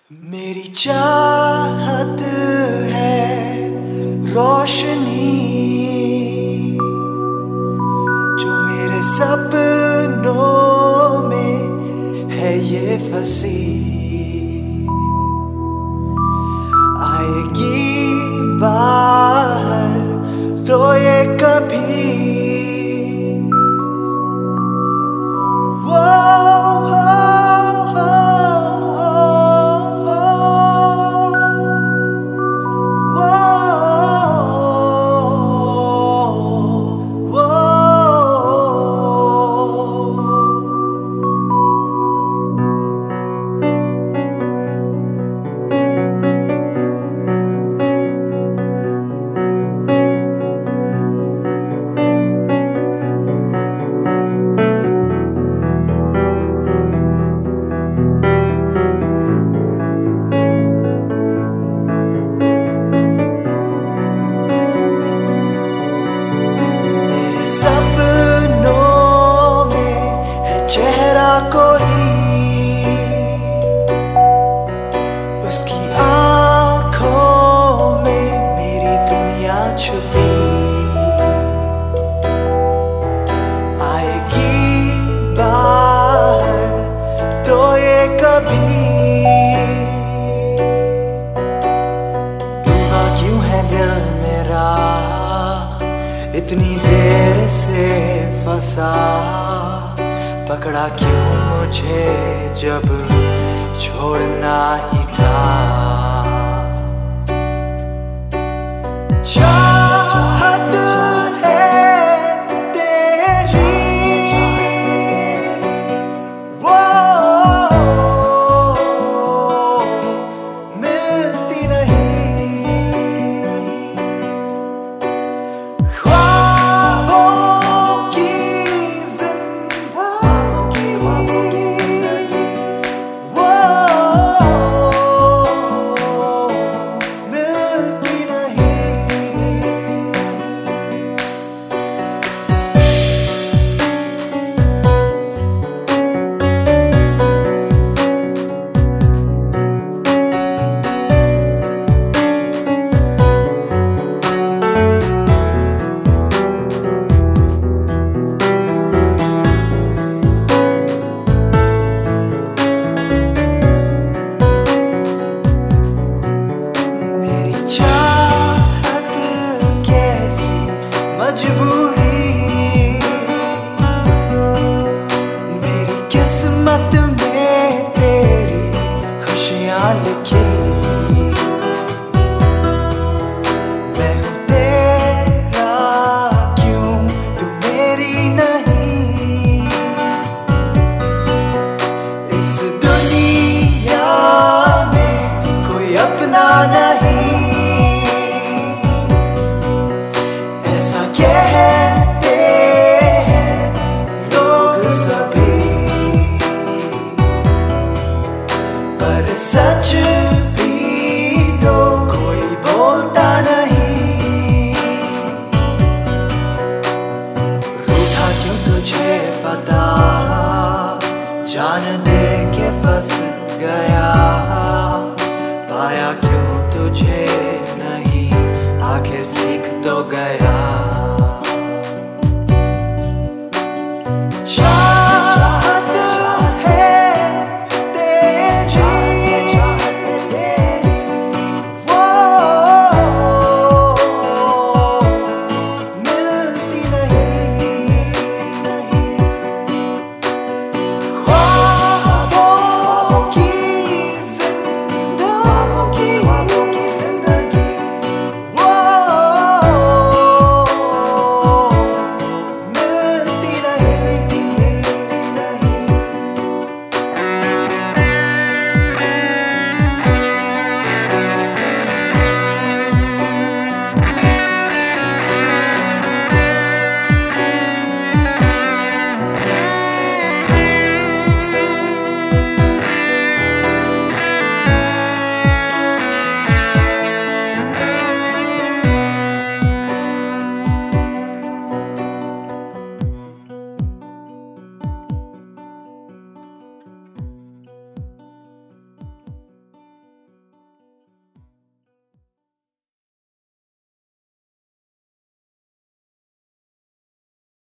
मेरी चाहत है रोशनी जो मेरे सपनों में है ये फंसी, आएगी बाहर तो ये कभी कोई उसकी आँखों में मेरी दुनिया छुपी, आएगी बाहर तो ये कभी डूबा क्यों है दिल मेरा इतनी देर से फंसा, पकड़ा क्यों मुझे जब छोड़ना ही था। चाहत है तेरी वो मिलती नहीं, मजबूरी मेरी किस्मत में तेरी खुशियाँ लिखी, मैं हूँ तेरा क्यों तू मेरी नहीं, इस दुनिया में कोई अपना नहीं, ऐसा कहते हैं लोग सभी पर सच भी तो कोई बोलता नहीं, रूठा क्यों तुझे पता जान दे के फंस गया, पाया क्यों तुझे नहीं आखिर सीख तो गया।